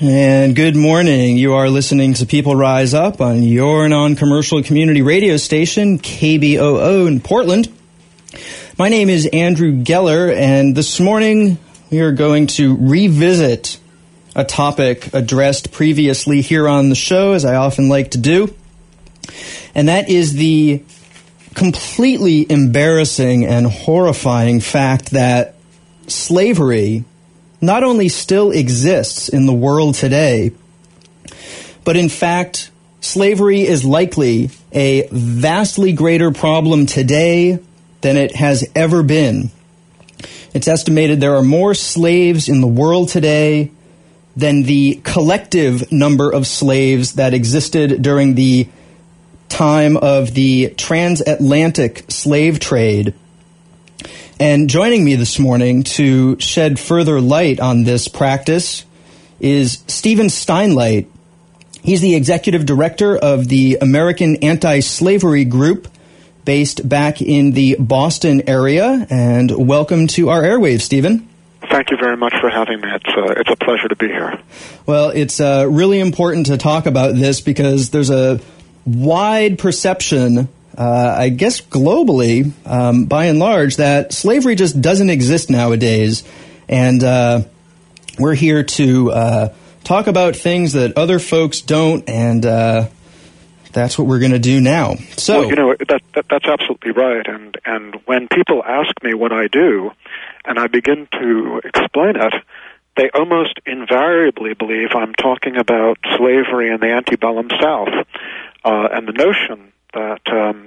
And good morning. You are listening to People Rise Up on your non-commercial community radio station, KBOO in Portland. My name is Andrew Geller, and this morning we are going to revisit a topic addressed previously here on the show, as I often like to do, and that is the completely embarrassing and horrifying fact that slavery not only still exists in the world today, but in fact, slavery is likely a vastly greater problem today than it has ever been. It's estimated there are more slaves in the world today than the collective number of slaves that existed during the time of the transatlantic slave trade. And joining me this morning to shed further light on this practice is Stephen Steinlight. He's the executive director of the American Anti-Slavery Group, based back in the Boston area. And welcome to our airwaves, Stephen. Thank you very much for having me. It's a pleasure to be here. Well, it's really important to talk about this because there's a wide perception, I guess globally, by and large, that slavery just doesn't exist nowadays. And we're here to talk about things that other folks don't, and that's what we're going to do now. So, well, that's absolutely right. And when people ask me what I do, and I begin to explain it, they almost invariably believe I'm talking about slavery in the antebellum South, and the notion that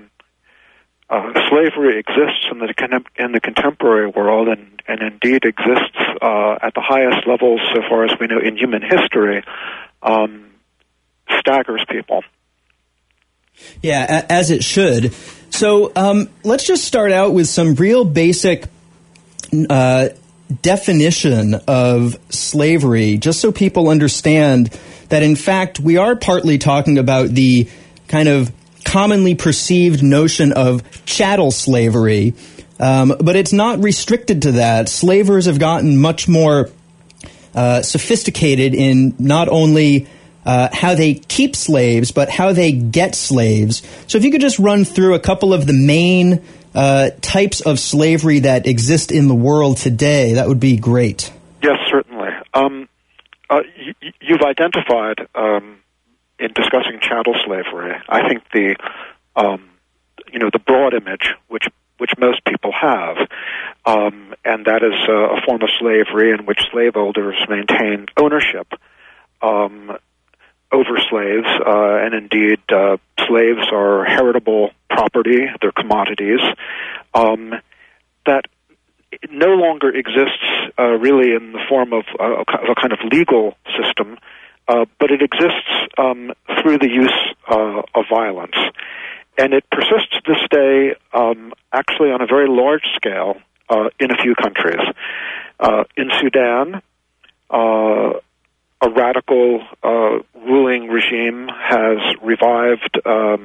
slavery exists in the contemporary world, and indeed exists at the highest levels, so far as we know, in human history, staggers people. Yeah, as it should. So let's just start out with some real basic definition of slavery, just so people understand that, in fact, we are partly talking about the kind of commonly perceived notion of chattel slavery, but it's not restricted to that. Slavers have gotten much more sophisticated in not only how they keep slaves, but how they get slaves. So if you could just run through a couple of the main types of slavery that exist in the world today, that would be great. Yes, certainly. You've identified, in discussing chattel slavery, I think the broad image which most people have, and that is a form of slavery in which slaveholders maintain ownership over slaves, and indeed slaves are heritable property, they're commodities, that no longer exists really in the form of a kind of legal system, but it exists through the use of violence. And it persists to this day actually on a very large scale in a few countries. In Sudan, a radical ruling regime has revived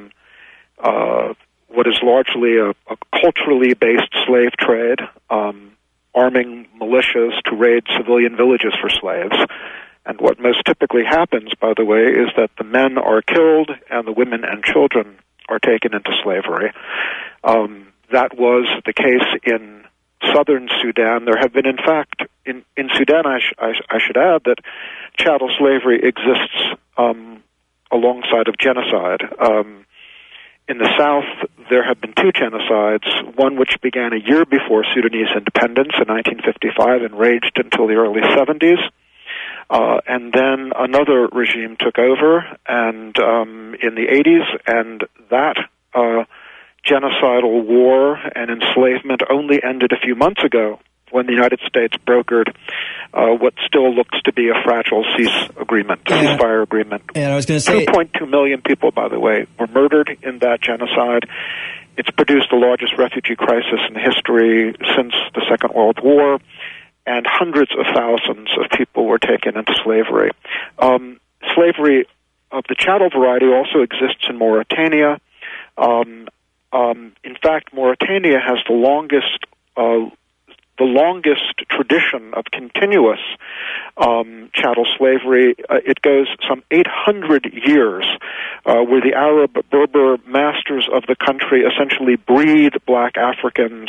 what is largely a culturally based slave trade, arming militias to raid civilian villages for slaves. And what most typically happens, by the way, is that the men are killed and the women and children are taken into slavery. That was the case in southern Sudan. There have been, in fact, in Sudan, I should add that chattel slavery exists alongside of genocide. In the south, there have been two genocides, one which began a year before Sudanese independence in 1955 and raged until the early 70s. And then another regime took over and in the 80s, and that genocidal war and enslavement only ended a few months ago when the United States brokered what still looks to be a fragile ceasefire agreement. And I was going to say 2.2 million people, by the way, were murdered in that genocide. It's produced the largest refugee crisis in history since the Second World War, and hundreds of thousands of people were taken into slavery. Slavery of the chattel variety also exists in Mauritania. In fact, Mauritania has the longest the longest tradition of continuous chattel slavery. It goes some 800 years, where the Arab Berber masters of the country essentially breed black Africans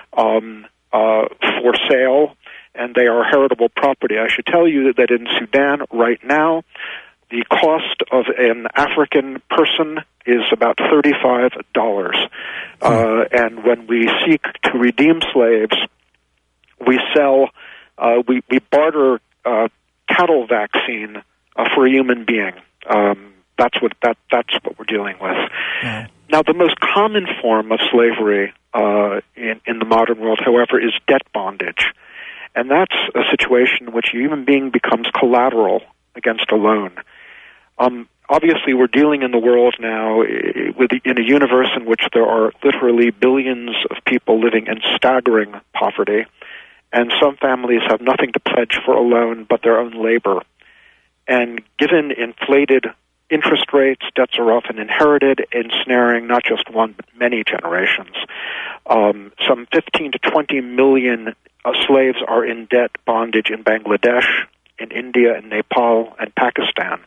for sale, and they are heritable property. I should tell you that in Sudan right now, the cost of an African person is about $35. And when we seek to redeem slaves, we sell, we barter cattle vaccine for a human being. That's what we're dealing with. Yeah. Now, the most common form of slavery in the modern world, however, is debt bondage, and that's a situation in which a human being becomes collateral against a loan. Obviously, we're dealing in the world now in a universe in which there are literally billions of people living in staggering poverty, and some families have nothing to pledge for a loan but their own labor. And given inflated interest rates, debts are often inherited, ensnaring not just one but many generations. Some 15 to 20 million slaves are in debt bondage in Bangladesh, in India, in Nepal, and Pakistan.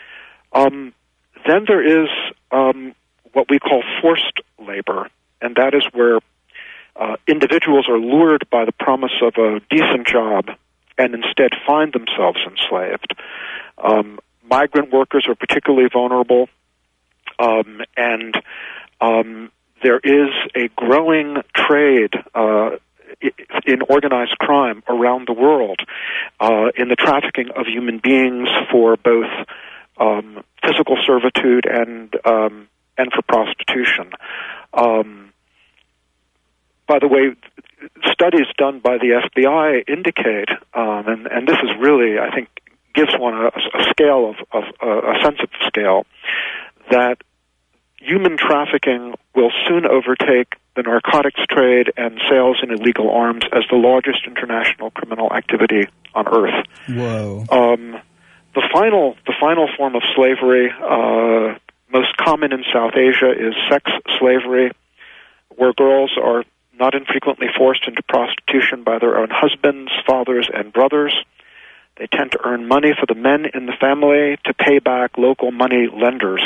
Then there is what we call forced labor, and that is where individuals are lured by the promise of a decent job and instead find themselves enslaved. Migrant workers are particularly vulnerable, and there is a growing trade in organized crime around the world in the trafficking of human beings for both physical servitude and for prostitution. By the way, studies done by the FBI indicate, and this is really, I think, gives one a scale of a sense of scale, that human trafficking will soon overtake the narcotics trade and sales in illegal arms as the largest international criminal activity on Earth. Whoa. The final form of slavery, most common in South Asia, is sex slavery, where girls are not infrequently forced into prostitution by their own husbands, fathers, and brothers. They tend to earn money for the men in the family to pay back local money lenders.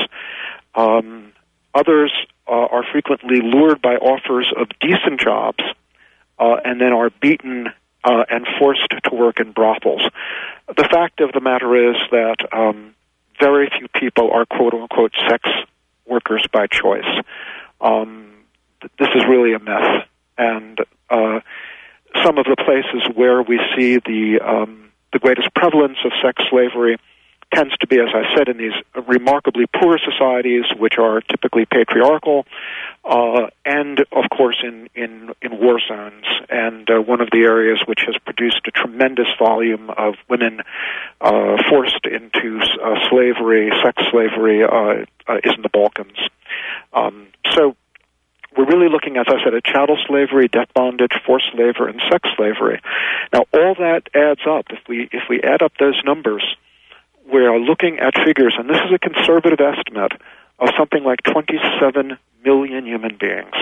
Others are frequently lured by offers of decent jobs and then are beaten and forced to work in brothels. The fact of the matter is that very few people are quote-unquote sex workers by choice. This is really a mess. And some of the places where we see the greatest prevalence of sex slavery tends to be, as I said, in these remarkably poor societies, which are typically patriarchal, and, of course, in war zones. And one of the areas which has produced a tremendous volume of women forced into slavery, sex slavery, is in the Balkans. So we're really looking, as I said, at chattel slavery, debt bondage, forced labor, and sex slavery. Now, all that adds up. If we add up those numbers, we are looking at figures, and this is a conservative estimate, of something like 27 million human beings.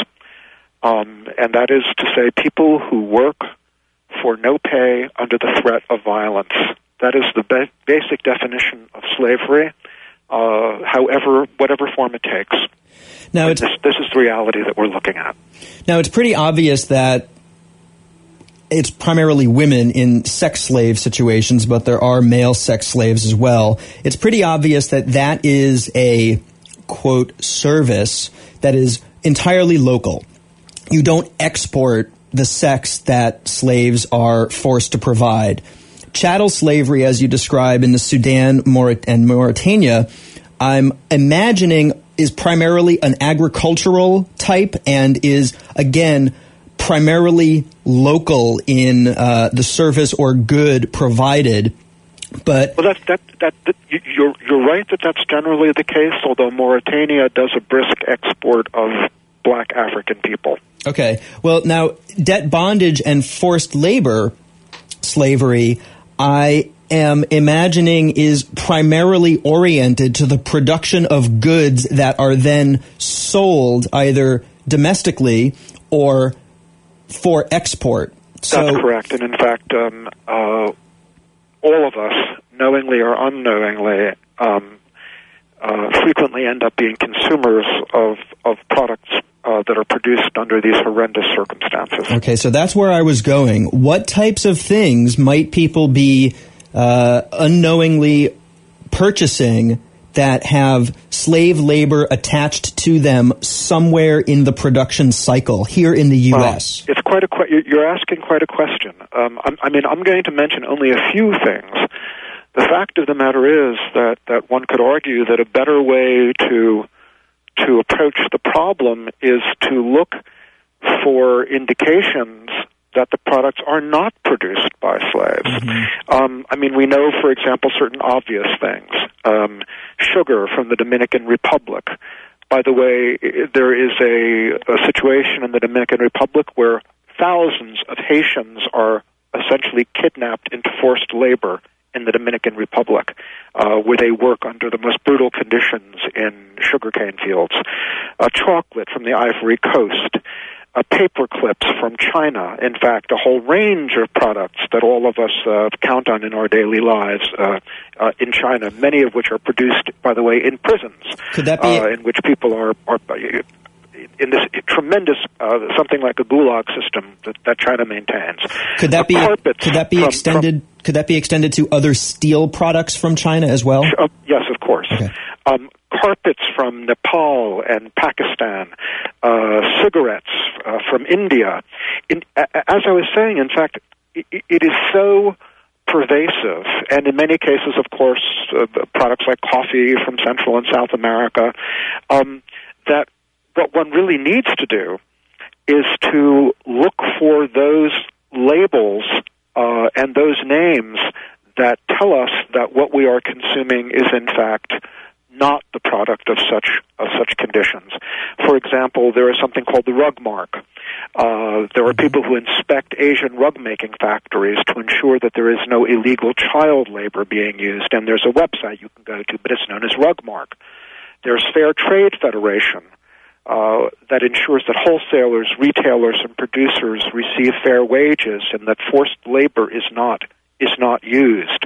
And that is to say people who work for no pay under the threat of violence. That is the basic definition of slavery, whatever form it takes. Now, this is the reality that we're looking at. Now, it's pretty obvious that it's primarily women in sex slave situations, but there are male sex slaves as well. It's pretty obvious that that is a, quote, service that is entirely local. You don't export the sex that slaves are forced to provide. Chattel slavery, as you describe in the Sudan and Mauritania, I'm imagining is primarily an agricultural type and is, again, primarily local in the service or good provided. But you're right that that's generally the case, although Mauritania does a brisk export of black African people. Okay. Well, now, debt bondage and forced labor, slavery, I am imagining is primarily oriented to the production of goods that are then sold either domestically or for export. That's correct. And in fact, all of us, knowingly or unknowingly, frequently end up being consumers of products that are produced under these horrendous circumstances. Okay, so that's where I was going. What types of things might people be unknowingly purchasing that have slave labor attached to them somewhere in the production cycle here in the U.S.? It's quite you're asking quite a question. I'm going to mention only a few things. The fact of the matter is that one could argue that a better way to approach the problem is to look for indications that the products are not produced by slaves. Mm-hmm. We know, for example, certain obvious things. Sugar from the Dominican Republic. By the way, there is a situation in the Dominican Republic where thousands of Haitians are essentially kidnapped into forced labor in the Dominican Republic, where they work under the most brutal conditions in sugarcane fields. Chocolate from the Ivory Coast. Paper clips from China. In fact, a whole range of products that all of us count on in our daily lives in China, many of which are produced, by the way, in prisons. Could that be in which people are in this tremendous something like a gulag system that China maintains. Could that be extended? Could that be extended to other steel products from China as well? Yes, of course. Okay. Carpets from Nepal and Pakistan, cigarettes from India. As I was saying, in fact, it is so pervasive, and in many cases, of course, products like coffee from Central and South America, that what one really needs to do is to look for those labels and those names that tell us that what we are consuming is, in fact, not the product of such conditions. For example, there is something called the rug mark. There are people who inspect Asian rug-making factories to ensure that there is no illegal child labor being used, and there's a website you can go to, but it's known as rug mark. There's Fair Trade Federation that ensures that wholesalers, retailers, and producers receive fair wages and that forced labor is not used.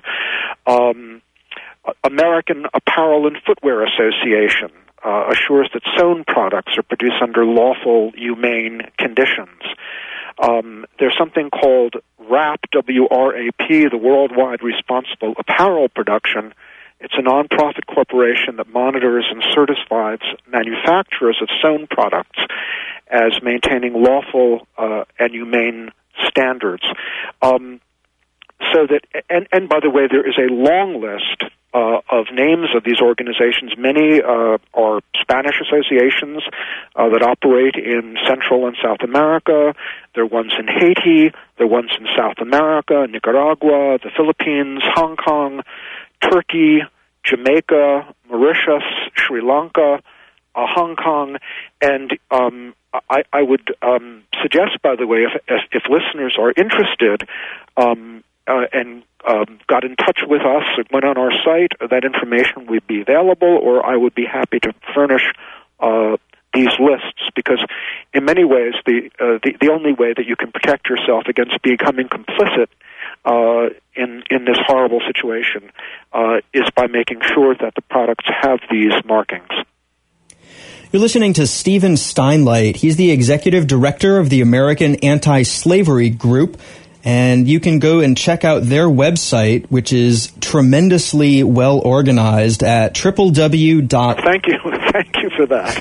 American Apparel and Footwear Association assures that sewn products are produced under lawful, humane conditions. There's something called WRAP, W-R-A-P, the Worldwide Responsible Apparel Production. It's a nonprofit corporation that monitors and certifies manufacturers of sewn products as maintaining lawful and humane standards. So that, and by the way, there is a long list of names of these organizations. Many are Spanish associations that operate in Central and South America. There are ones in Haiti. There are ones in South America, Nicaragua, the Philippines, Hong Kong, Turkey, Jamaica, Mauritius, Sri Lanka, Hong Kong, and I would suggest, by the way, if listeners are interested and got in touch with us, went on our site, that information would be available, or I would be happy to furnish these lists, because in many ways the only way that you can protect yourself against becoming complicit in this horrible situation is by making sure that the products have these markings. You're listening to Stephen Steinlight. He's the executive director of the American Anti-Slavery Group, and you can go and check out their website, which is tremendously well organized at www. Thank you for that.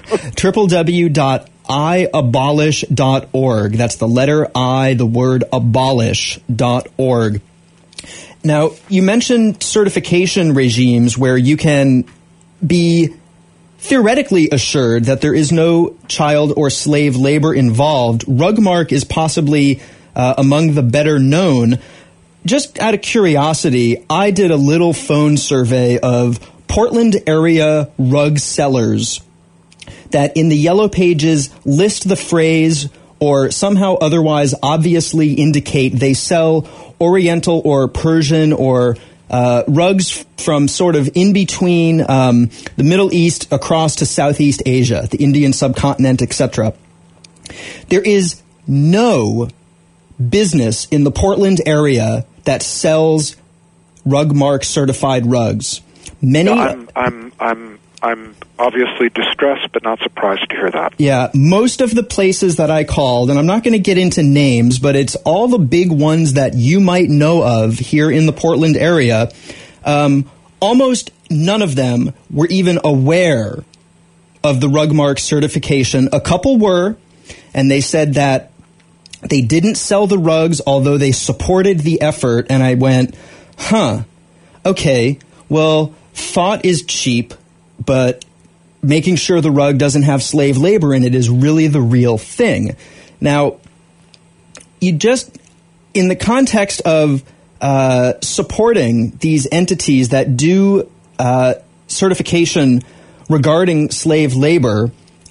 www.iabolish.org. That's the letter I, the word abolish.org. Now, you mentioned certification regimes where you can be theoretically assured that there is no child or slave labor involved. Rugmark is possibly among the better known. Just out of curiosity, I did a little phone survey of Portland area rug sellers that in the Yellow Pages list the phrase or somehow otherwise obviously indicate they sell Oriental or Persian or rugs from sort of in between the Middle East across to Southeast Asia, the Indian subcontinent, etc. There is no business in the Portland area that sells Rugmark certified rugs. Many. I'm obviously distressed, but not surprised to hear that. Yeah, most of the places that I called, and I'm not going to get into names, but it's all the big ones that you might know of here in the Portland area. Almost none of them were even aware of the Rugmark certification. A couple were, and they said that they didn't sell the rugs, although they supported the effort. And I went, okay, well, thought is cheap, but making sure the rug doesn't have slave labor in it is really the real thing. Now, you just, in the context of supporting these entities that do certification regarding slave labor,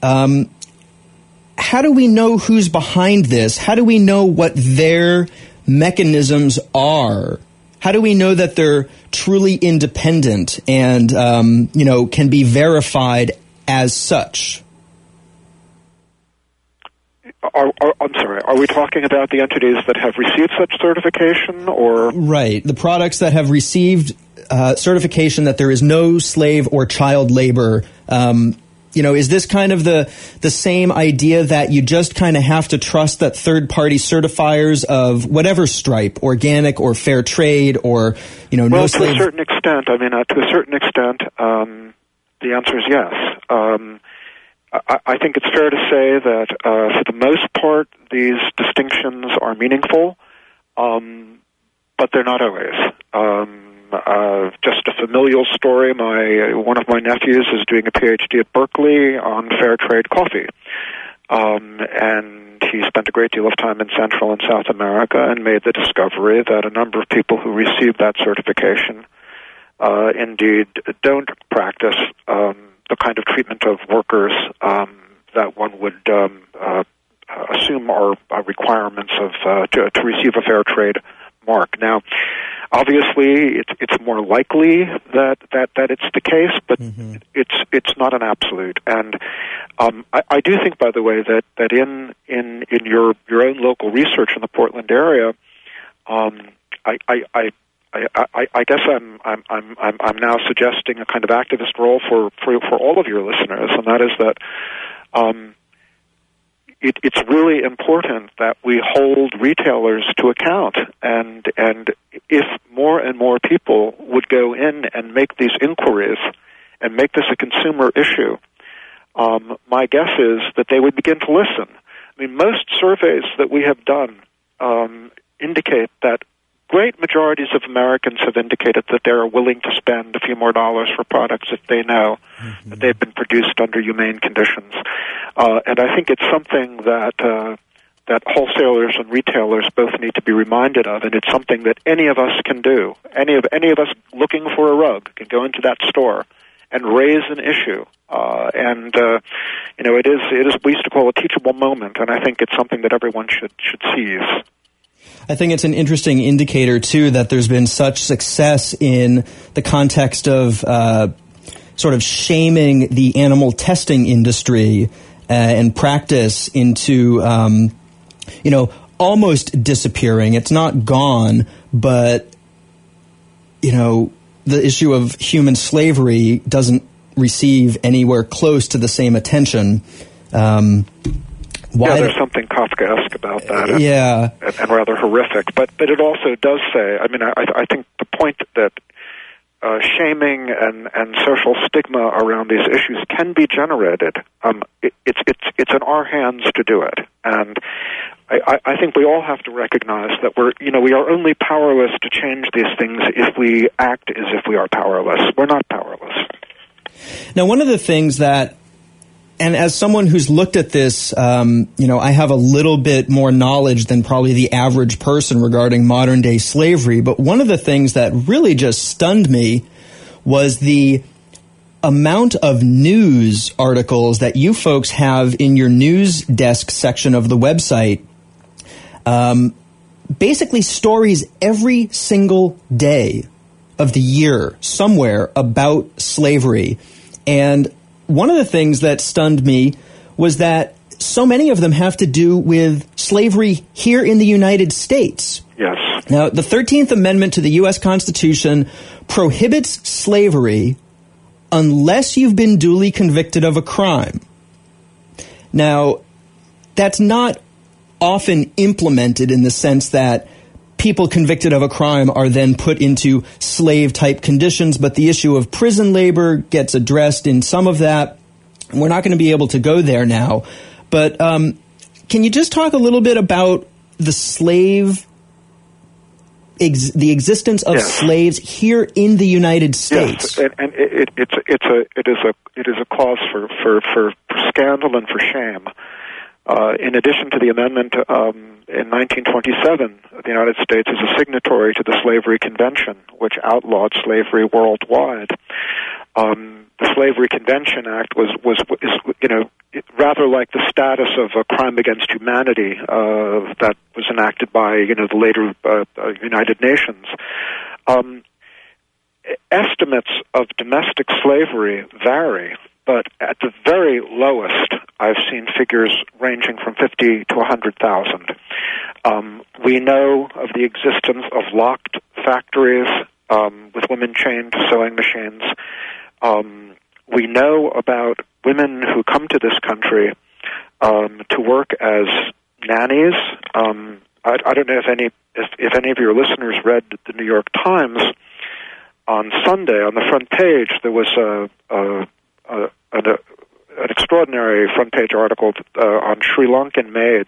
how do we know who's behind this? How do we know what their mechanisms are? How do we know that they're truly independent and, can be verified as such? I'm sorry, are we talking about the entities that have received such certification, or? Right, the products that have received certification that there is no slave or child labor. Is this kind of the same idea that you just kind of have to trust that third-party certifiers of whatever stripe, organic or fair trade, or, no slave? Well, to a certain extent, the answer is yes. I think it's fair to say that, for the most part, these distinctions are meaningful, but they're not always. Just a familial story, one of my nephews is doing a PhD at Berkeley on fair trade coffee. And he spent a great deal of time in Central and South America and made the discovery that a number of people who received that certification indeed don't practice the kind of treatment of workers that one would assume are requirements of to receive a fair trade mark. Now, obviously, it's more likely that it's the case, but it's not an absolute. And I do think, by the way, that in your own local research in the Portland area, I guess I'm now suggesting a kind of activist role for all of your listeners, and that is that it's really important that we hold retailers to account, and if more and more people would go in and make these inquiries and make this a consumer issue, my guess is that they would begin to listen. I mean, most surveys that we have done indicate that great majorities of Americans have indicated that they are willing to spend a few more dollars for products if they know that they've been produced under humane conditions. And I think it's something that wholesalers and retailers both need to be reminded of, and it's something that any of us can do. Any of us looking for a rug can go into that store and raise an issue. It is we used to call a teachable moment, and I think it's something that everyone should seize. I think it's an interesting indicator, too, that there's been such success in the context of sort of shaming the animal testing industry and practice into, almost disappearing. It's not gone, but, the issue of human slavery doesn't receive anywhere close to the same attention. There's something Kafkaesque about that, and rather horrific. But it also does say, I think the point that shaming and social stigma around these issues can be generated. It's in our hands to do it, and I think we all have to recognize that we are only powerless to change these things if we act as if we are powerless. We're not powerless. Now, one of the things that, and as someone who's looked at this, I have a little bit more knowledge than probably the average person regarding modern day slavery. But one of the things that really just stunned me was the amount of news articles that you folks have in your news desk section of the website. Basically stories every single day of the year somewhere about slavery. And one of the things that stunned me was that so many of them have to do with slavery here in the United States. Yes. Now, the 13th Amendment to the U.S. Constitution prohibits slavery unless you've been duly convicted of a crime. Now, that's not often implemented in the sense that people convicted of a crime are then put into slave-type conditions, but the issue of prison labor gets addressed in some of that. We're not going to be able to go there now. But can you just talk a little bit about the the existence of slaves here in the United States? Yes, and it is a cause for scandal and for shame. In addition to the amendment in 1927, the United States is a signatory to the Slavery Convention, which outlawed slavery worldwide. The Slavery Convention Act is rather like the status of a crime against humanity that was enacted by the later United Nations. Estimates of domestic slavery vary, but at the very lowest, I've seen figures ranging from 50 to 100,000. We know of the existence of locked factories with women chained to sewing machines. We know about women who come to this country to work as nannies. I don't know if any of your listeners read the New York Times. On Sunday, on the front page, there was an extraordinary front-page article on Sri Lankan maids.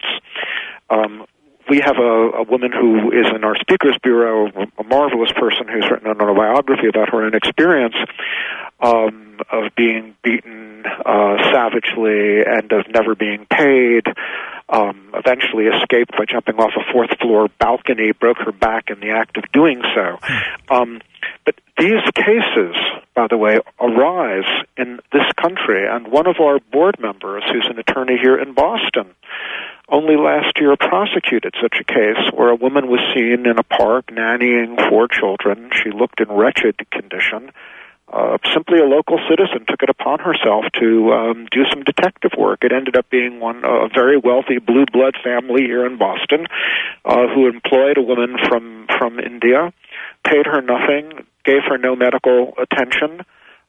We have a woman who is in our Speakers Bureau, a marvelous person who's written an autobiography about her own experience of being beaten savagely and of never being paid. Eventually escaped by jumping off a fourth-floor balcony, broke her back in the act of doing so. But these cases, by the way, arise in this country, and one of our board members, who's an attorney here in Boston, only last year prosecuted such a case where a woman was seen in a park nannying 4 children. She looked in wretched condition. Simply a local citizen took it upon herself to do some detective work. It ended up being a very wealthy blue blood family here in Boston who employed a woman from India, paid her nothing, gave her no medical attention,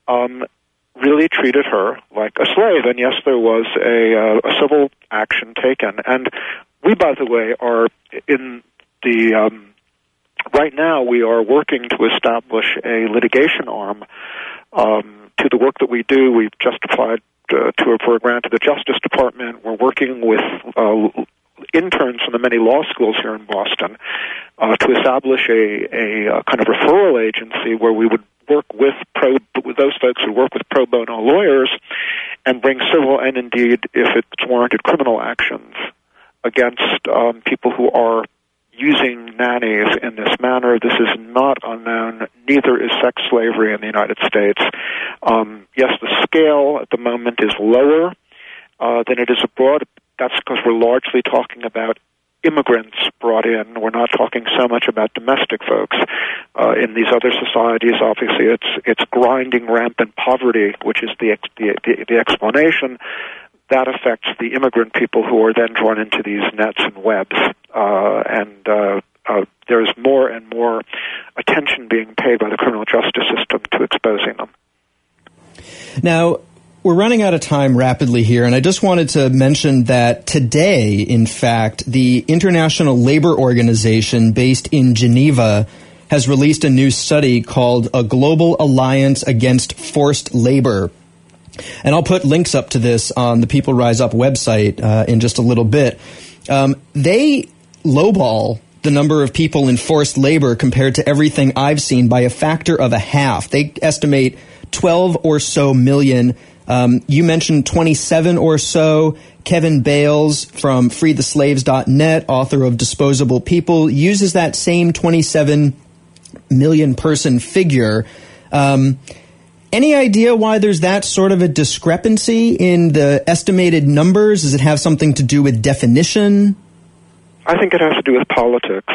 really treated her like a slave. And yes, there was a civil action taken. And we, by the way, are in the right now we are working to establish a litigation arm to the work that we do. We've just applied for a grant to the Justice Department. We're working with interns from the many law schools here in Boston to establish a kind of referral agency where we would work with those folks who work with pro bono lawyers and bring civil and indeed, if it's warranted, criminal actions against people who are using nannies in this manner. This is not unknown. Neither is sex slavery in the United States. Yes, the scale at the moment is lower than it is abroad. That's because we're largely talking about immigrants brought in. We're not talking so much about domestic folks. In these other societies, obviously, it's grinding rampant poverty, which is the explanation. That affects the immigrant people who are then drawn into these nets and webs. There's more and more attention being paid by the criminal justice system to exposing them. Now, we're running out of time rapidly here, and I just wanted to mention that today, in fact, the International Labor Organization based in Geneva has released a new study called A Global Alliance Against Forced Labor. And I'll put links up to this on the People Rise Up website in just a little bit. They lowball the number of people in forced labor compared to everything I've seen by a factor of a half. They estimate 12 or so million. You mentioned 27 or so. Kevin Bales from freetheslaves.net, author of Disposable People, uses that same 27 million person figure. Any idea why there's that sort of a discrepancy in the estimated numbers? Does it have something to do with definition? I think it has to do with politics.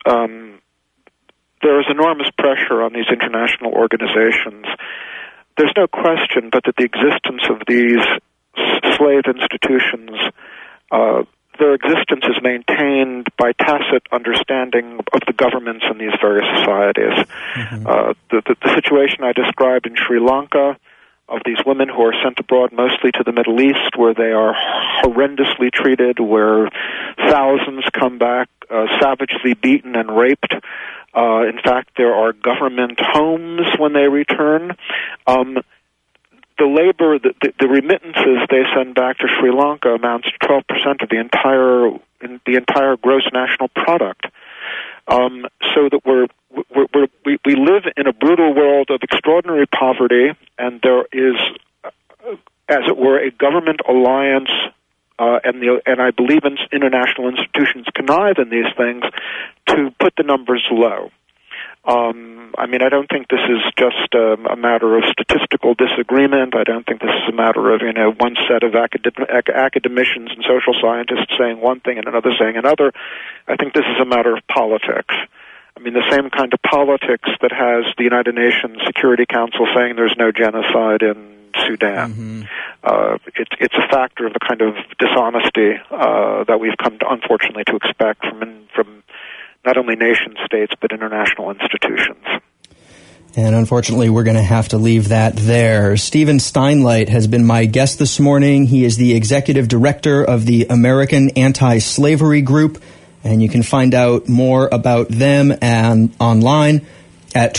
There is enormous pressure on these international organizations. There's no question but that the existence of these slave institutions their existence is maintained by tacit understanding of the governments in these various societies. Mm-hmm. The situation I described in Sri Lanka, of these women who are sent abroad mostly to the Middle East, where they are horrendously treated, where thousands come back savagely beaten and raped. In fact, there are government homes when they return. The labor, the remittances they send back to Sri Lanka amounts to 12% of the entire gross national product. So that we live in a brutal world of extraordinary poverty, and there is, as it were, a government alliance, and I believe international institutions connive in these things to put the numbers low. I don't think this is just a matter of statistical disagreement. I don't think this is a matter of, one set of academicians and social scientists saying one thing and another saying another. I think this is a matter of politics. The same kind of politics that has the United Nations Security Council saying there's no genocide in Sudan. Mm-hmm. It's a factor of the kind of dishonesty that we've come to, unfortunately, to expect from not only nation states but international institutions. And unfortunately, we're going to have to leave that there. Stephen Steinlight has been my guest this morning. He is the executive director of the American Anti-Slavery Group, and you can find out more about them and online at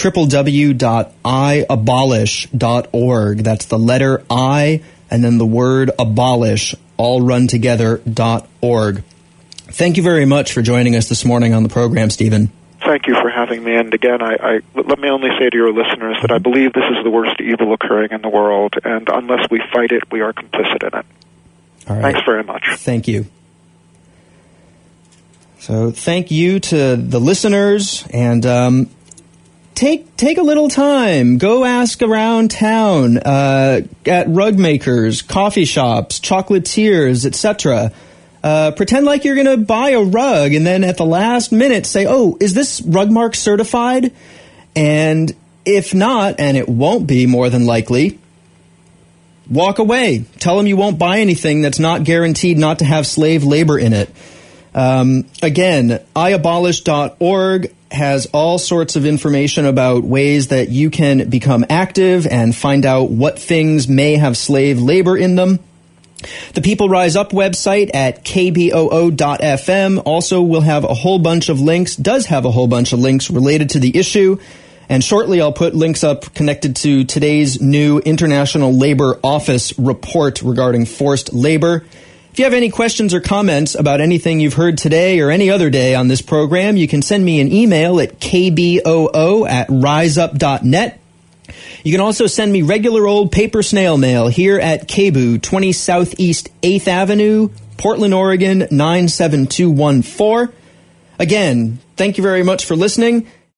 www.iabolish.org. That's the letter I and then the word abolish, all run together, .org. Thank you very much for joining us this morning on the program, Stephen. Thank you for having me. And again, I let me only say to your listeners that I believe this is the worst evil occurring in the world, and unless we fight it, we are complicit in it. All right. Thanks very much. Thank you. So thank you to the listeners, and take a little time. Go ask around town at rug makers, coffee shops, chocolatiers, etc. Pretend like you're going to buy a rug, and then at the last minute say, oh, is this Rugmark certified? And if not, and it won't be more than likely, walk away. Tell them you won't buy anything that's not guaranteed not to have slave labor in it. Again, iabolish.org has all sorts of information about ways that you can become active and find out what things may have slave labor in them. The People Rise Up website at kboo.fm also will have a whole bunch of links, does have a whole bunch of links related to the issue. And shortly I'll put links up connected to today's new International Labor Office report regarding forced labor. If you have any questions or comments about anything you've heard today or any other day on this program, you can send me an email at kboo@riseup.net. You can also send me regular old paper snail mail here at KBOO, 20 Southeast 8th Avenue, Portland, Oregon, 97214. Again, thank you very much for listening.